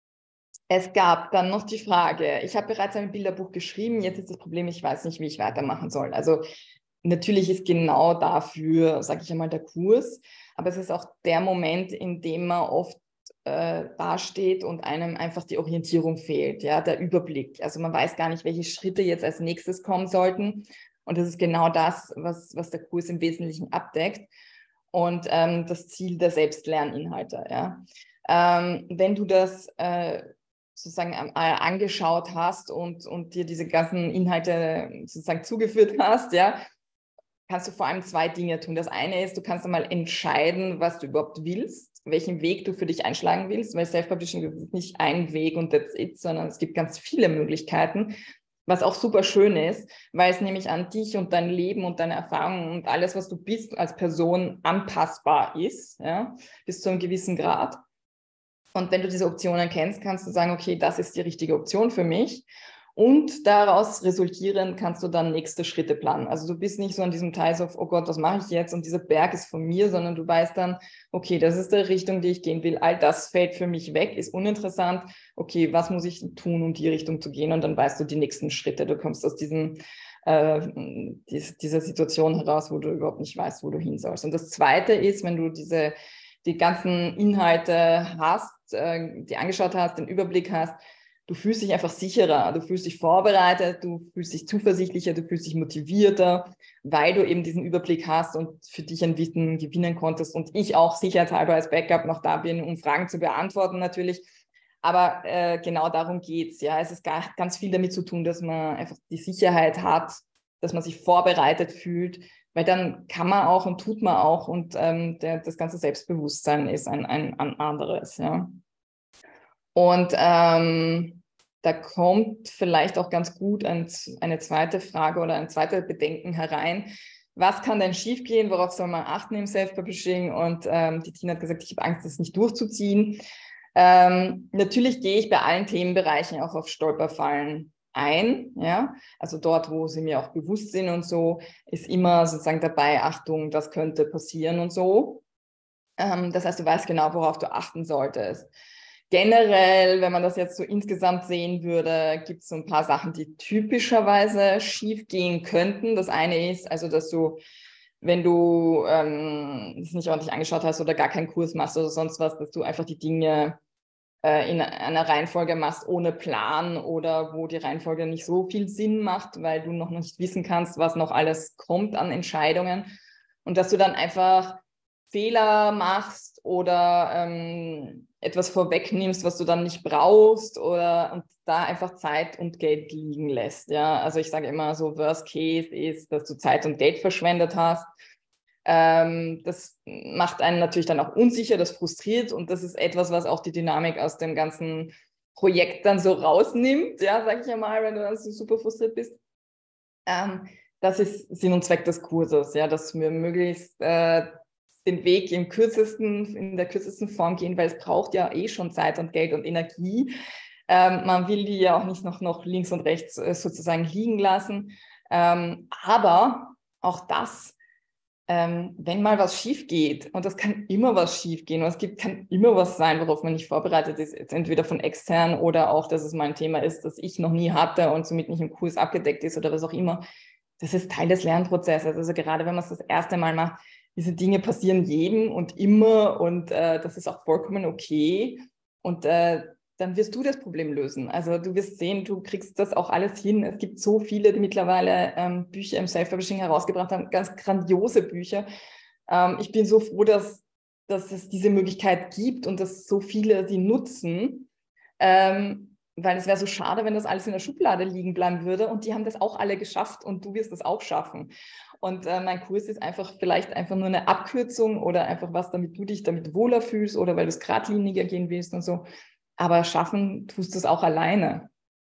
es gab dann noch die Frage, ich habe bereits ein Bilderbuch geschrieben, jetzt ist das Problem, ich weiß nicht, wie ich weitermachen soll. Also natürlich ist genau dafür, sage ich einmal, der Kurs, aber es ist auch der Moment, in dem man oft äh, dasteht und einem einfach die Orientierung fehlt, ja, der Überblick. Also man weiß gar nicht, welche Schritte jetzt als nächstes kommen sollten. Und das ist genau das, was, was der Kurs im Wesentlichen abdeckt. Und ähm, das Ziel der Selbstlerninhalte. Ja. Ähm, wenn du das äh, sozusagen äh, angeschaut hast und, und dir diese ganzen Inhalte sozusagen zugeführt hast, ja, kannst du vor allem zwei Dinge tun. Das eine ist, du kannst einmal entscheiden, was du überhaupt willst, welchen Weg du für dich einschlagen willst, weil Self-Publishing ist nicht ein Weg und that's it, sondern es gibt ganz viele Möglichkeiten, was auch super schön ist, weil es nämlich an dich und dein Leben und deine Erfahrungen und alles, was du bist als Person anpassbar ist, ja, bis zu einem gewissen Grad. Und wenn du diese Optionen kennst, kannst du sagen, okay, das ist die richtige Option für mich. Und daraus resultierend kannst du dann nächste Schritte planen. Also du bist nicht so an diesem Teil so, oh Gott, was mache ich jetzt? Und dieser Berg ist von mir, sondern du weißt dann, okay, das ist die Richtung, die ich gehen will. All das fällt für mich weg, ist uninteressant. Okay, was muss ich tun, um die Richtung zu gehen? Und dann weißt du die nächsten Schritte. Du kommst aus diesem, äh, dies, dieser Situation heraus, wo du überhaupt nicht weißt, wo du hin sollst. Und das Zweite ist, wenn du diese, die ganzen Inhalte hast, äh, die angeschaut hast, den Überblick hast, du fühlst dich einfach sicherer, du fühlst dich vorbereitet, du fühlst dich zuversichtlicher, du fühlst dich motivierter, weil du eben diesen Überblick hast und für dich ein Wissen gewinnen konntest und ich auch sicherheitshalber als Backup noch da bin, um Fragen zu beantworten natürlich. Aber äh, genau darum geht es. Ja. Es ist gar, ganz viel damit zu tun, dass man einfach die Sicherheit hat, dass man sich vorbereitet fühlt, weil dann kann man auch und tut man auch und ähm, der, das ganze Selbstbewusstsein ist ein, ein, ein anderes. Ja. Und ähm, da kommt vielleicht auch ganz gut ein, eine zweite Frage oder ein zweites Bedenken herein. Was kann denn schiefgehen? Worauf soll man achten im Self-Publishing? Und ähm, die Tina hat gesagt, ich habe Angst, das nicht durchzuziehen. Ähm, natürlich gehe ich bei allen Themenbereichen auch auf Stolperfallen ein. Ja? Also dort, wo sie mir auch bewusst sind und so, ist immer sozusagen dabei, Achtung, das könnte passieren und so. Ähm, das heißt, du weißt genau, worauf du achten solltest. Generell, wenn man das jetzt so insgesamt sehen würde, gibt es so ein paar Sachen, die typischerweise schief gehen könnten. Das eine ist also, dass du, wenn du ähm, es nicht ordentlich angeschaut hast oder gar keinen Kurs machst oder sonst was, dass du einfach die Dinge äh, in einer Reihenfolge machst ohne Plan oder wo die Reihenfolge nicht so viel Sinn macht, weil du noch nicht wissen kannst, was noch alles kommt an Entscheidungen und dass du dann einfach Fehler machst oder ähm, etwas vorwegnimmst, was du dann nicht brauchst oder und da einfach Zeit und Geld liegen lässt. Ja? Also ich sage immer so, Worst Case ist, dass du Zeit und Geld verschwendet hast Ähm, das macht einen natürlich dann auch unsicher, das frustriert und das ist etwas, was auch die Dynamik aus dem ganzen Projekt dann so rausnimmt, ja, sag ich ja mal, wenn du dann so super frustriert bist. Ähm, das ist Sinn und Zweck des Kurses, ja, dass wir möglichst äh, den Weg im kürzesten, in der kürzesten Form gehen, weil es braucht ja eh schon Zeit und Geld und Energie. Ähm, man will die ja auch nicht noch, noch links und rechts äh, sozusagen liegen lassen. Ähm, aber auch das, ähm, wenn mal was schief geht, und das kann immer was schief gehen, und es gibt, kann immer was sein, worauf man nicht vorbereitet ist, jetzt entweder von extern oder auch, dass es mein Thema ist, das ich noch nie hatte und somit nicht im Kurs abgedeckt ist oder was auch immer. Das ist Teil des Lernprozesses. Also gerade wenn man es das erste Mal macht, diese Dinge passieren jedem und immer und äh, das ist auch vollkommen okay. Und äh, dann wirst du das Problem lösen. Also du wirst sehen, du kriegst das auch alles hin. Es gibt so viele, die mittlerweile ähm, Bücher im Self-Publishing herausgebracht haben, ganz grandiose Bücher. Ähm, ich bin so froh, dass, dass es diese Möglichkeit gibt und dass so viele die nutzen. Ähm, weil es wäre so schade, wenn das alles in der Schublade liegen bleiben würde und die haben das auch alle geschafft und du wirst das auch schaffen. Und äh, mein Kurs ist einfach vielleicht einfach nur eine Abkürzung oder einfach was, damit du dich damit wohler fühlst oder weil du es geradliniger gehen willst und so. Aber schaffen tust du es auch alleine.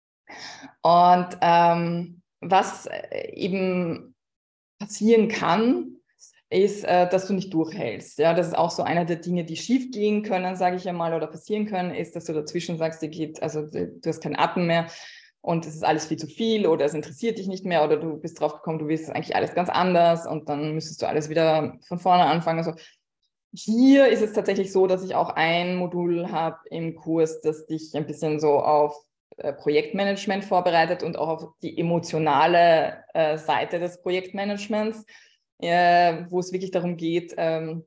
Und ähm, was eben passieren kann, ist, äh, dass du nicht durchhältst. Ja, das ist auch so einer der Dinge, die schief gehen können, sage ich einmal, oder passieren können, ist, dass du dazwischen sagst, dir geht, also du hast keinen Atem mehr und es ist alles viel zu viel oder es interessiert dich nicht mehr oder du bist drauf gekommen, du willst eigentlich alles ganz anders und dann müsstest du alles wieder von vorne anfangen. Also hier ist es tatsächlich so, dass ich auch ein Modul habe im Kurs, das dich ein bisschen so auf äh, Projektmanagement vorbereitet und auch auf die emotionale äh, Seite des Projektmanagements, äh, wo es wirklich darum geht, ähm,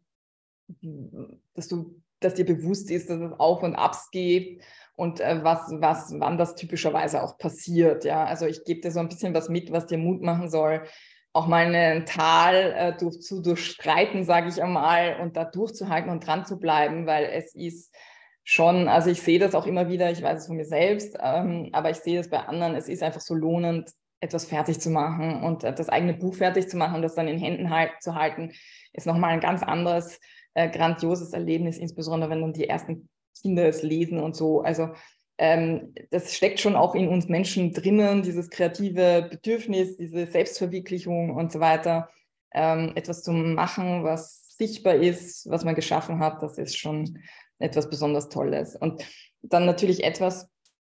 dass du, dass dir bewusst ist, dass es Auf und Abs gibt und äh, was, was, wann das typischerweise auch passiert. Ja, also ich gebe dir so ein bisschen was mit, was dir Mut machen soll, auch mal ein Tal äh, durch, zu durchstreiten, sage ich einmal, und da durchzuhalten und dran zu bleiben, weil es ist schon, also ich sehe das auch immer wieder, ich weiß es von mir selbst, ähm, aber ich sehe es bei anderen, es ist einfach so lohnend, etwas fertig zu machen und äh, das eigene Buch fertig zu machen und das dann in Händen halt, zu halten, ist nochmal ein ganz anderes, äh, grandioses Erlebnis, insbesondere wenn dann die ersten Kinder es lesen und so. Also ähm, das steckt schon auch in uns Menschen drinnen, dieses kreative Bedürfnis, diese Selbstverwirklichung und so weiter. Ähm, etwas zu machen, was sichtbar ist, was man geschaffen hat, das ist schon etwas besonders Tolles. Und dann natürlich etwas,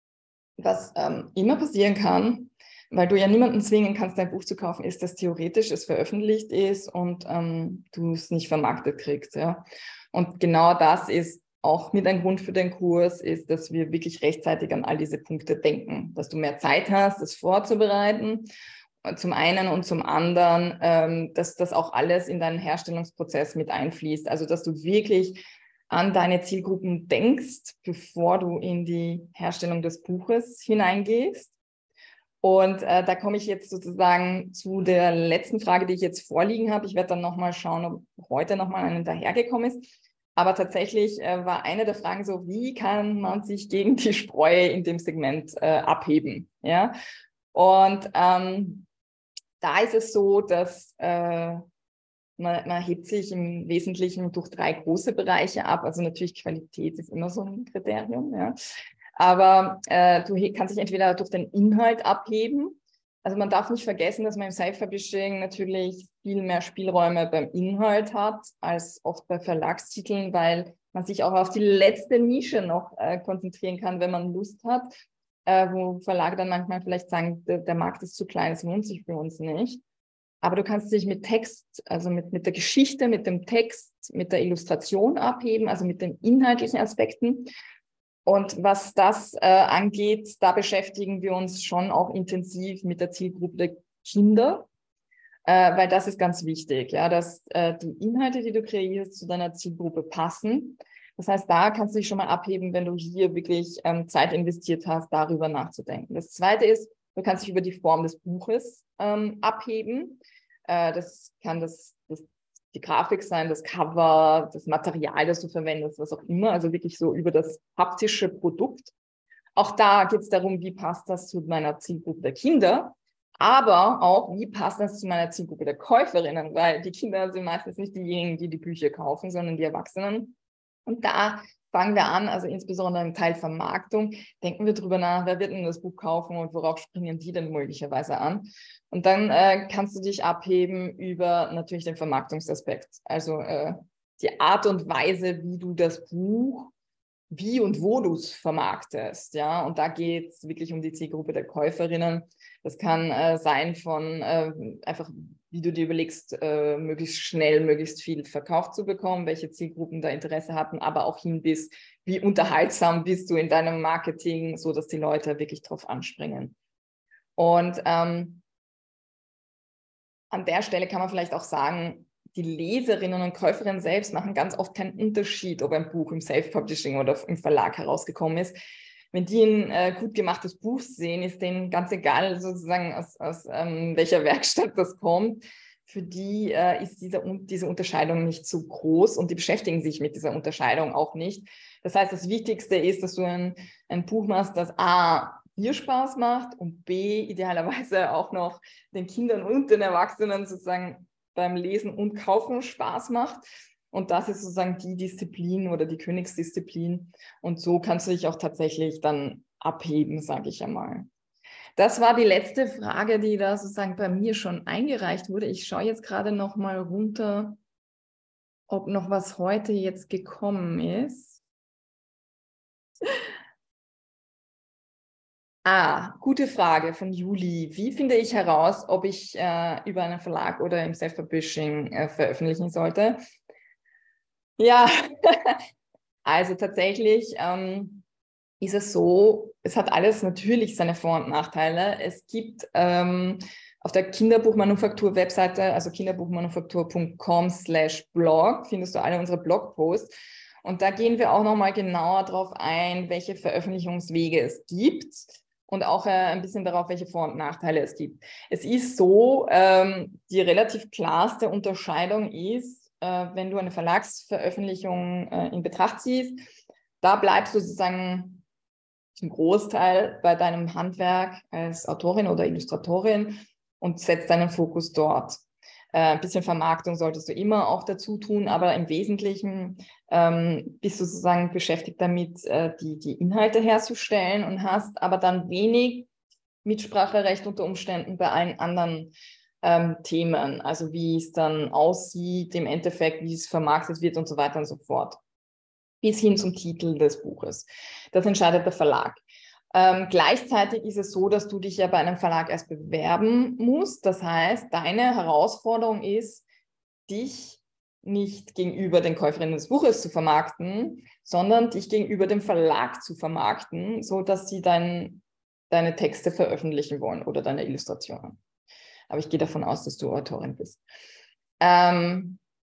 was ähm, immer passieren kann, weil du ja niemanden zwingen kannst, dein Buch zu kaufen, ist, dass theoretisch es veröffentlicht ist und ähm, du es nicht vermarktet kriegst. Ja? Und genau das ist auch mit ein Grund für den Kurs, ist, dass wir wirklich rechtzeitig an all diese Punkte denken, dass du mehr Zeit hast, es vorzubereiten, zum einen und zum anderen, ähm, dass das auch alles in deinen Herstellungsprozess mit einfließt. Also, dass du wirklich an deine Zielgruppen denkst, bevor du in die Herstellung des Buches hineingehst. Und äh, da komme ich jetzt sozusagen zu der letzten Frage, die ich jetzt vorliegen habe. Ich werde dann nochmal schauen, ob heute nochmal eine dahergekommen ist. Aber tatsächlich äh, war eine der Fragen so, wie kann man sich gegen die Spreu in dem Segment äh, abheben? Ja? Und ähm, da ist es so, dass äh, man, man hebt sich im Wesentlichen durch drei große Bereiche ab. Also natürlich Qualität ist immer so ein Kriterium, ja. Aber äh, du kannst dich entweder durch den Inhalt abheben. Also man darf nicht vergessen, dass man im Self-Publishing natürlich viel mehr Spielräume beim Inhalt hat, als oft bei Verlagstiteln, weil man sich auch auf die letzte Nische noch äh, konzentrieren kann, wenn man Lust hat, äh, wo Verlage dann manchmal vielleicht sagen, der, der Markt ist zu klein, es lohnt sich für uns nicht. Aber du kannst dich mit Text, also mit, mit der Geschichte, mit dem Text, mit der Illustration abheben, also mit den inhaltlichen Aspekten. Und was das äh, angeht, da beschäftigen wir uns schon auch intensiv mit der Zielgruppe der Kinder, äh, weil das ist ganz wichtig, ja, dass äh, die Inhalte, die du kreierst, zu deiner Zielgruppe passen. Das heißt, da kannst du dich schon mal abheben, wenn du hier wirklich ähm, Zeit investiert hast, darüber nachzudenken. Das Zweite ist, du kannst dich über die Form des Buches ähm, abheben. Äh, das kann das, das die Grafik sein, das Cover, das Material, das du verwendest, was auch immer. Also wirklich so über das haptische Produkt. Auch da geht es darum, wie passt das zu meiner Zielgruppe der Kinder. Aber auch, wie passt das zu meiner Zielgruppe der Käuferinnen? Weil die Kinder sind meistens nicht diejenigen, die die Bücher kaufen, sondern die Erwachsenen. Und da fangen wir an, also insbesondere im Teil Vermarktung, denken wir drüber nach, wer wird denn das Buch kaufen und worauf springen die denn möglicherweise an? Und dann äh, kannst du dich abheben über natürlich den Vermarktungsaspekt. Also äh, die Art und Weise, wie du das Buch, wie und wo du es vermarktest. Ja? Und da geht es wirklich um die Zielgruppe der Käuferinnen. Das kann äh, sein von äh, einfach, wie du dir überlegst, äh, möglichst schnell, möglichst viel verkauft zu bekommen, welche Zielgruppen da Interesse hatten, aber auch hin bis, wie unterhaltsam bist du in deinem Marketing, so dass die Leute wirklich drauf anspringen. Und ähm, an der Stelle kann man vielleicht auch sagen, die Leserinnen und Käuferinnen selbst machen ganz oft keinen Unterschied, ob ein Buch im Self-Publishing oder im Verlag herausgekommen ist. Wenn die ein äh, gut gemachtes Buch sehen, ist denen ganz egal, sozusagen aus, aus ähm, welcher Werkstatt das kommt. Für die äh, ist dieser, diese Unterscheidung nicht so groß und die beschäftigen sich mit dieser Unterscheidung auch nicht. Das heißt, das Wichtigste ist, dass du ein, ein Buch machst, das A, dir Spaß macht und B, idealerweise auch noch den Kindern und den Erwachsenen sozusagen beim Lesen und Kaufen Spaß macht. Und das ist sozusagen die Disziplin oder die Königsdisziplin. Und so kannst du dich auch tatsächlich dann abheben, sage ich einmal. Das war die letzte Frage, die da sozusagen bei mir schon eingereicht wurde. Ich schaue jetzt gerade noch mal runter, ob noch was heute jetzt gekommen ist. Ah, gute Frage von Juli. Wie finde ich heraus, ob ich äh, über einen Verlag oder im Self-Publishing äh, veröffentlichen sollte? Ja, also tatsächlich ähm, ist es so, es hat alles natürlich seine Vor- und Nachteile. Es gibt ähm, auf der Kinderbuchmanufaktur-Webseite, also kinderbuchmanufaktur punkt com slash blog, findest du alle unsere Blogposts. Und da gehen wir auch nochmal genauer darauf ein, welche Veröffentlichungswege es gibt und auch äh, ein bisschen darauf, welche Vor- und Nachteile es gibt. Es ist so, ähm, die relativ klarste Unterscheidung ist, äh, wenn du eine Verlagsveröffentlichung äh, in Betracht ziehst, da bleibst du sozusagen zum Großteil bei deinem Handwerk als Autorin oder Illustratorin und setzt deinen Fokus dort. Äh, ein bisschen Vermarktung solltest du immer auch dazu tun, aber im Wesentlichen ähm, bist du sozusagen beschäftigt damit, äh, die, die Inhalte herzustellen und hast aber dann wenig Mitspracherecht unter Umständen bei allen anderen ähm, Themen, also wie es dann aussieht im Endeffekt, wie es vermarktet wird und so weiter und so fort. Bis hin zum Titel des Buches. Das entscheidet der Verlag. Ähm, gleichzeitig ist es so, dass du dich ja bei einem Verlag erst bewerben musst. Das heißt, deine Herausforderung ist, dich nicht gegenüber den Käuferinnen des Buches zu vermarkten, sondern dich gegenüber dem Verlag zu vermarkten, sodass sie dein, deine Texte veröffentlichen wollen oder deine Illustrationen. Aber ich gehe davon aus, dass du Autorin bist. Ähm,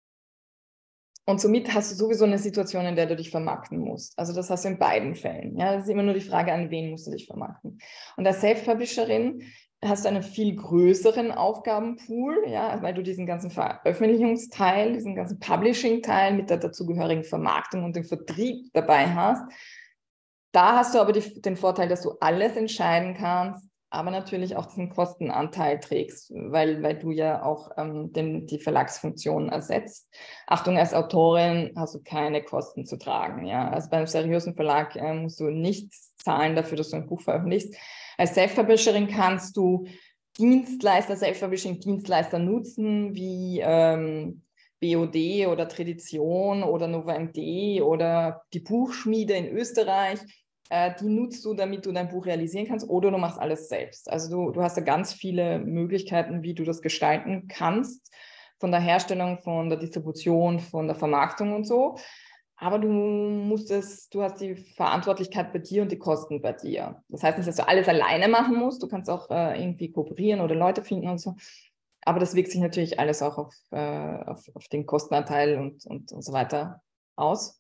Und somit hast du sowieso eine Situation, in der du dich vermarkten musst. Also das hast du in beiden Fällen. Ja, das ist immer nur die Frage, an wen musst du dich vermarkten. Und als Self-Publisherin hast du einen viel größeren Aufgabenpool, ja, weil du diesen ganzen Veröffentlichungsteil, diesen ganzen Publishing-Teil mit der dazugehörigen Vermarktung und dem Vertrieb dabei hast. Da hast du aber die, den Vorteil, dass du alles entscheiden kannst, aber natürlich auch diesen Kostenanteil trägst, weil, weil du ja auch ähm, den, die Verlagsfunktion ersetzt. Achtung, als Autorin hast du keine Kosten zu tragen. Ja? Also bei einem seriösen Verlag äh, musst du nichts zahlen dafür, dass du ein Buch veröffentlichst. Als Self-Publisherin kannst du Dienstleister, Self-Publishing-Dienstleister nutzen, wie ähm, B O D oder Tradition oder NovaMD oder die Buchschmiede in Österreich. Die nutzt du, damit du dein Buch realisieren kannst, oder du machst alles selbst. Also du, du hast da ganz viele Möglichkeiten, wie du das gestalten kannst, von der Herstellung, von der Distribution, von der Vermarktung und so. Aber du musst es, du hast die Verantwortlichkeit bei dir und die Kosten bei dir. Das heißt nicht, dass du alles alleine machen musst. Du kannst auch äh, irgendwie kooperieren oder Leute finden und so. Aber das wirkt sich natürlich alles auch auf, äh, auf, auf den Kostenanteil und, und, und so weiter aus.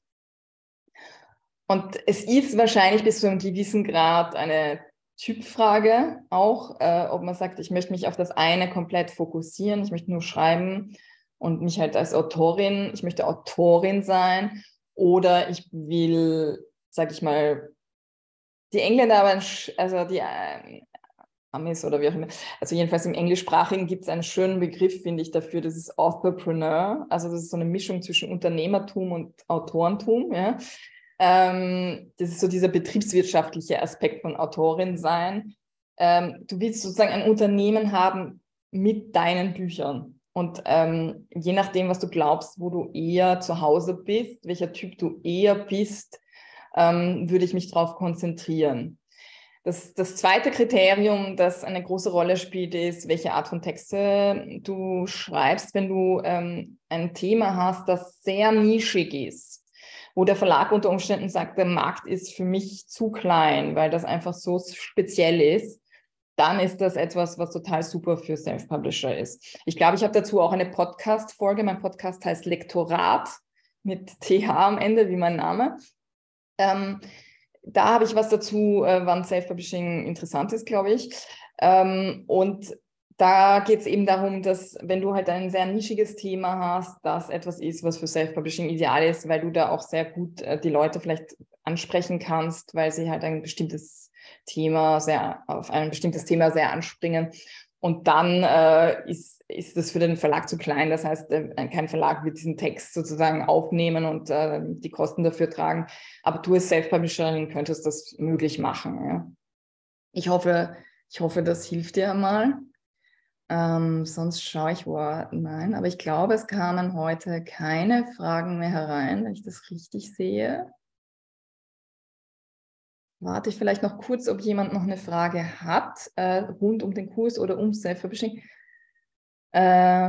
Und es ist wahrscheinlich bis zu einem gewissen Grad eine Typfrage auch, äh, ob man sagt, ich möchte mich auf das eine komplett fokussieren, ich möchte nur schreiben und mich halt als Autorin, ich möchte Autorin sein, oder ich will, sag ich mal, die Engländer, aber also die äh, Amis oder wie auch immer. Also jedenfalls im Englischsprachigen gibt es einen schönen Begriff, finde ich, dafür. Das ist Authorpreneur. Also das ist so eine Mischung zwischen Unternehmertum und Autorentum. Ja. Ähm, das ist so dieser betriebswirtschaftliche Aspekt von Autorin sein. Ähm, du willst sozusagen ein Unternehmen haben mit deinen Büchern. Und ähm, je nachdem, was du glaubst, wo du eher zu Hause bist, welcher Typ du eher bist, ähm, würde ich mich darauf konzentrieren. Das, das zweite Kriterium, das eine große Rolle spielt, ist, welche Art von Texte du schreibst, wenn du ähm, ein Thema hast, das sehr nischig ist, wo der Verlag unter Umständen sagt, der Markt ist für mich zu klein, weil das einfach so speziell ist, dann ist das etwas, was total super für Self-Publisher ist. Ich glaube, ich habe dazu auch eine Podcast-Folge. Mein Podcast heißt Lektorat mit T H am Ende, wie mein Name. Ähm, da habe ich was dazu, äh, wann Self-Publishing interessant ist, glaube ich. Ähm, und da geht es eben darum, dass wenn du halt ein sehr nischiges Thema hast, das etwas ist, was für Self-Publishing ideal ist, weil du da auch sehr gut äh, die Leute vielleicht ansprechen kannst, weil sie halt ein bestimmtes Thema sehr, auf ein bestimmtes Thema sehr anspringen. Und dann äh, ist, ist das für den Verlag zu klein. Das heißt, äh, kein Verlag wird diesen Text sozusagen aufnehmen und äh, die Kosten dafür tragen. Aber du als Self-Publisherin könntest das möglich machen. Ja. Ich hoffe, ich hoffe, das hilft dir einmal. Ähm, sonst schaue ich, wo, nein, aber ich glaube, es kamen heute keine Fragen mehr herein, wenn ich das richtig sehe. Warte ich vielleicht noch kurz, ob jemand noch eine Frage hat, äh, rund um den Kurs oder um Self-Publishing. Äh,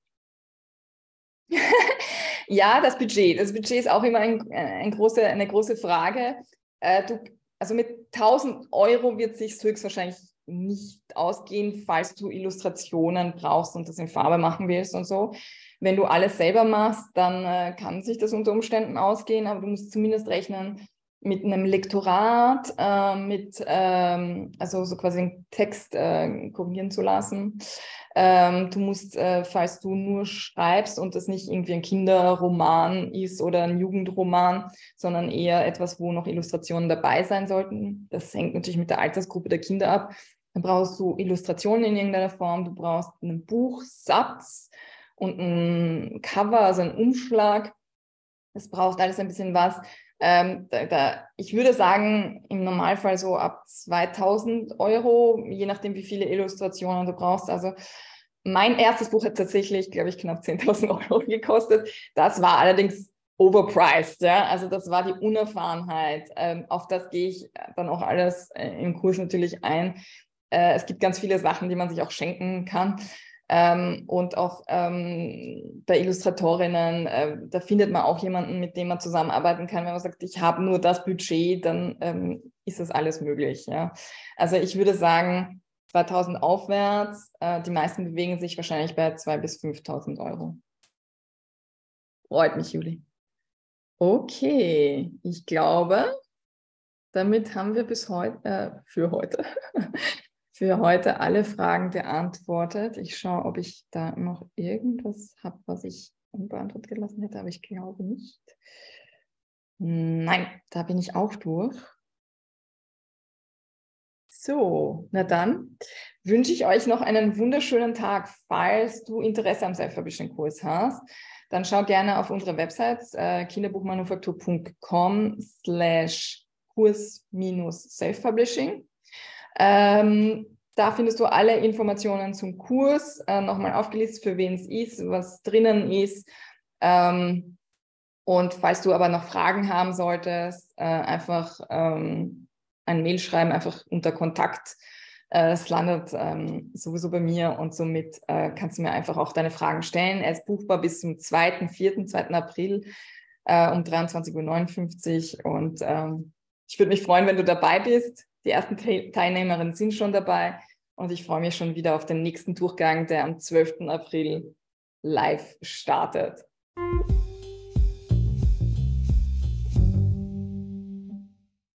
ja, das Budget. Das Budget ist auch immer ein, ein große, eine große Frage. Äh, du, also mit tausend Euro wird es sich höchstwahrscheinlich nicht ausgehen, falls du Illustrationen brauchst und das in Farbe machen willst und so. Wenn du alles selber machst, dann äh, kann sich das unter Umständen ausgehen, aber du musst zumindest rechnen mit einem Lektorat, äh, mit, ähm, also so quasi einen Text äh, korrigieren zu lassen. Ähm, du musst, äh, falls du nur schreibst und das nicht irgendwie ein Kinderroman ist oder ein Jugendroman, sondern eher etwas, wo noch Illustrationen dabei sein sollten. Das hängt natürlich mit der Altersgruppe der Kinder ab. Dann brauchst du Illustrationen in irgendeiner Form, du brauchst einen Buchsatz und ein Cover, also einen Umschlag. Es braucht alles ein bisschen was. Ähm, da, da, ich würde sagen, im Normalfall so ab zweitausend Euro, je nachdem, wie viele Illustrationen du brauchst. Also mein erstes Buch hat tatsächlich, glaube ich, knapp zehntausend Euro gekostet. Das war allerdings overpriced. Ja? Also das war die Unerfahrenheit. Ähm, auf das gehe ich dann auch alles äh, im Kurs natürlich ein. Äh, es gibt ganz viele Sachen, die man sich auch schenken kann. Ähm, und auch ähm, bei Illustratorinnen, äh, da findet man auch jemanden, mit dem man zusammenarbeiten kann. Wenn man sagt, ich habe nur das Budget, dann ähm, ist das alles möglich. Ja? Also ich würde sagen, zweitausend aufwärts, äh, die meisten bewegen sich wahrscheinlich bei zweitausend bis fünftausend Euro. Freut mich, Juli. Okay, ich glaube, damit haben wir bis heute, äh, für heute, für heute alle Fragen beantwortet. Ich schaue, ob ich da noch irgendwas habe, was ich unbeantwortet gelassen hätte, aber ich glaube nicht. Nein, da bin ich auch durch. So, na dann wünsche ich euch noch einen wunderschönen Tag. Falls du Interesse am Self-Publishing-Kurs hast, dann schau gerne auf unsere Website äh, kinderbuchmanufaktur punkt com slash Kurs Self-Publishing. Ähm, da findest du alle Informationen zum Kurs, äh, nochmal aufgelistet, für wen es ist, was drinnen ist. Ähm, und falls du aber noch Fragen haben solltest, äh, einfach ähm, ein Mail schreiben, einfach unter Kontakt. Äh, es landet ähm, sowieso bei mir und somit äh, kannst du mir einfach auch deine Fragen stellen. Er ist buchbar bis zum zweiten, vierten, zweiten April äh, um dreiundzwanzig Uhr neunundfünfzig und ähm, ich würde mich freuen, wenn du dabei bist. Die ersten Teilnehmerinnen sind schon dabei und ich freue mich schon wieder auf den nächsten Durchgang, der am zwölften April live startet.